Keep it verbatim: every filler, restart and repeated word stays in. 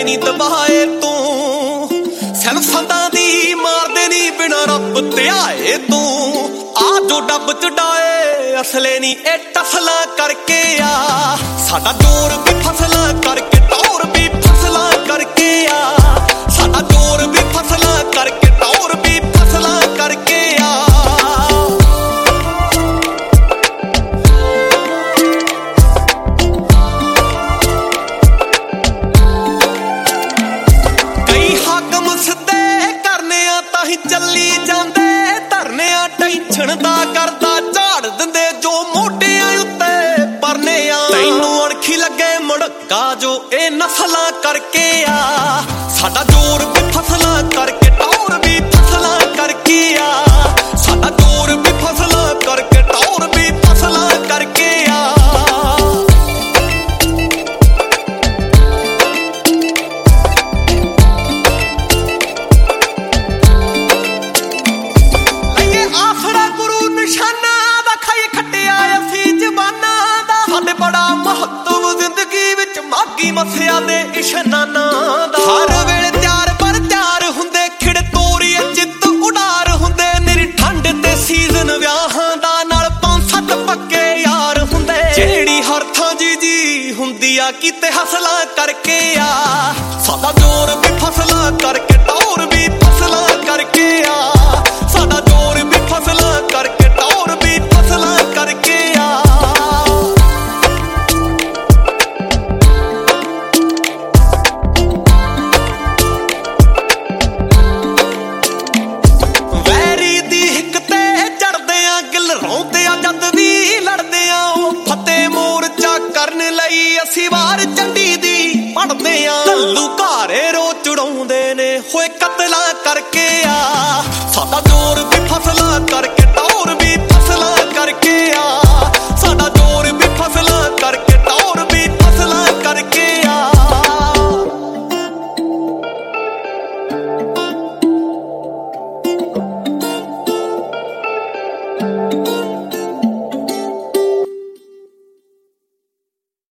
नी दबाए तू सैन फंदा दी मारदे नी बिना रब ध्याए तू आ जो डब चढ़ाए असले नी ए टफला करके आ साडा जोर भी फसला करके टौर भी फसला करके आ साडा जोर भी फसला करके टौर भी फसला करके आ ਚੱਲੀ ਜਾਂਦੇ ਧਰਨਿਆਂ ਟੈਨਸ਼ਨ ਦਾ ਕਰਦਾ ਝਾੜ ਦਿੰਦੇ ਜੋ ਮੋਢਿਆਂ ਉੱਤੇ ਪਰਨਿਆਂ ਤੈਨੂੰ ਅਣਖੀ ਲੱਗੇ ਮੁੜਕਾ ਜੋ ਇਹ ਨਸਲਾਂ ਕਰਕੇ ਆ ਸਾਡਾ ਜ਼ੋਰ ਵੀ ਫਸਲਾਂ ਕਰਕੇ ਟੌਰ ਵੀ ਫਸਲਾਂ ਕਰਕੇ ਆ ਸਾਡਾ ਜ਼ੋਰ ਵੀ ਫਸਲਾਂ ਕਰਕੇ ਟੌਰ ਵੀ ਫਸਲਾਂ ਕਰਕੇ ਆ बड़ा महत्व जिंदगी विच मागी मसिया दे इशनाना दा हर वेले त्यार पर त्यार हुंदे खिड़ तोरीए चित उडार हुंदे निरी ठंड ते सीजन विआहां दा नाल पांच सत्त पक्के यार हुंदे जेड़ी हर थां जी जी हुंदी आ कीते हसला करके आ साडा जोर भी फसला करके टौर भी फसला करके आ साडा जोर भी फसला करके टौर भी फसला करके आ ਅਸੀਂ ਵਾਰ ਚੰਡੀ ਦੀ ਪੜਦੇ ਆ ਕੱਲੂ ਘਾਰੇ ਰੋ ਚੜਾਉਂਦੇ ਨੇ ਹੋਏ ਕਤਲਾਂ ਕਰਕੇ ਆ ਸਾਡਾ ਜ਼ੋਰ ਵੀ ਫਸਲਾ ਕਰਕੇ